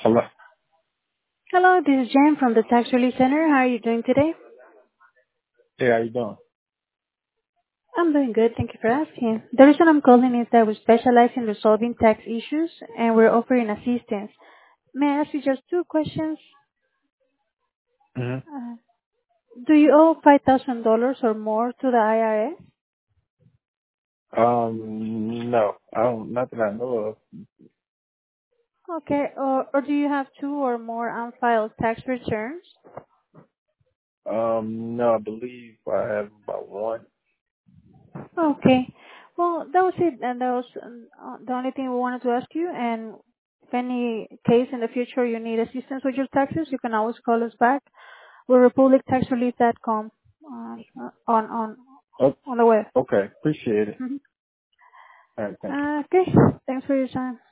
Hello. Hello, this is Jen from the Tax Relief Center. How are you doing today? Hey, how you doing? I'm doing good. Thank you for asking. The reason I'm calling is that we specialize in resolving tax issues and we're offering assistance. May I ask you just two questions? hmm Uh, do you owe $5,000 or more to the IRS? No, I don't. Not that I know Okay, or do you have two or more unfiled tax returns? of. No, I believe I have about one. Okay. Well, that was it, and that was the only thing we wanted to ask you. And if any case in the future you need assistance with your taxes, you can always call us back. We're republictaxrelief.com on Oh, on the web. okay. Appreciate it. Mhm. All right, thank you. Okay. Thanks for your time.